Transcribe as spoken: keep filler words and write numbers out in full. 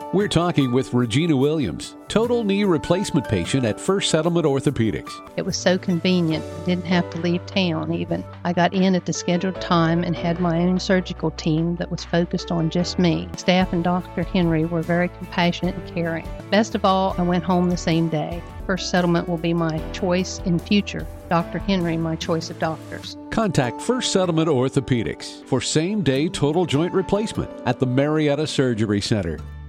We're talking with Regina Williams, total knee replacement patient at First Settlement Orthopedics. It was so convenient. I didn't have to leave town even. I got in at the scheduled time and had my own surgical team that was focused on just me. Staff and Doctor Henry were very compassionate and caring. Best of all, I went home the same day. First Settlement will be my choice in future. Doctor Henry, my choice of doctors. Contact First Settlement Orthopedics for same-day total joint replacement at the Marietta Surgery Center.